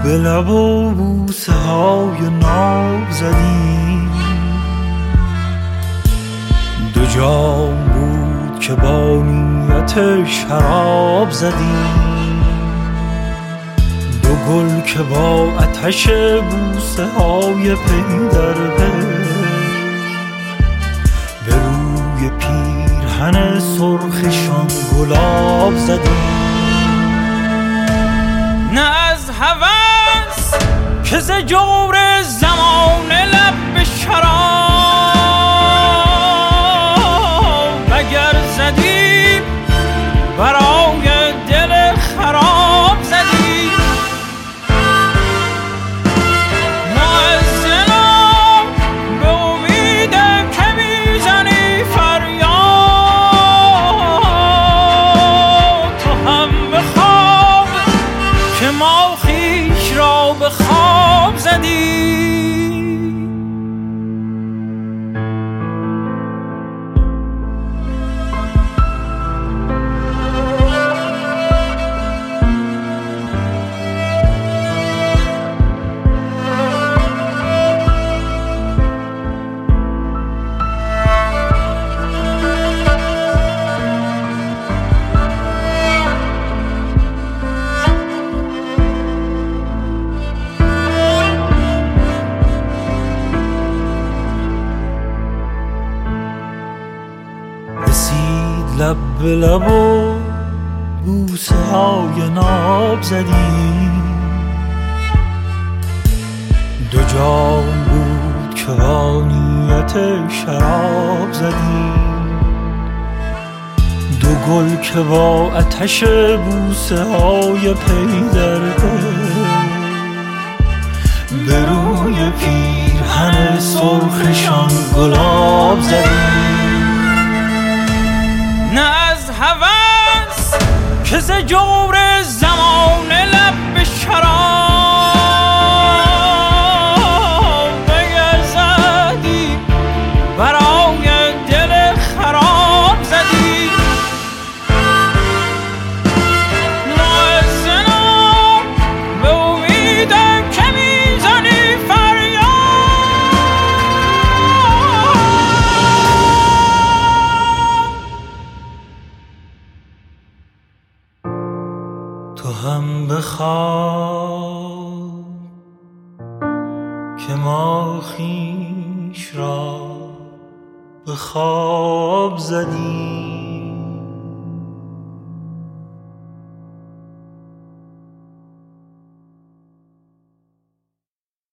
به لب و بوسه های ناب زدیم، دو جام بود که با نیت شراب زدیم، دو گل که با آتش بوسه های پی در پی به روی پیرهن سرخشان گلاب زدیم. نه از هوس که ز جور زمان لب به شراب، اگر زدیم برای دل خراب زدیم. مؤذنا به امید که میزنی فریاد، تو هم به خواب که ما خویش را به خواب زدیم. رسید لب به لب و بوسه های ناب زدیم، دو جام بود که با نیت شراب زدیم، دو گل که با آتش بوسه های پی در پی به روی پیرهن سرخشان گلاب زدیم. نه از هوس که ز جور زمان لب به شراب، اگر زدیم برای دل خراب زدیم. مؤذنا به امید که میزنی فریاد، تو هم بخواب که ما خویش را به خواب زدیم.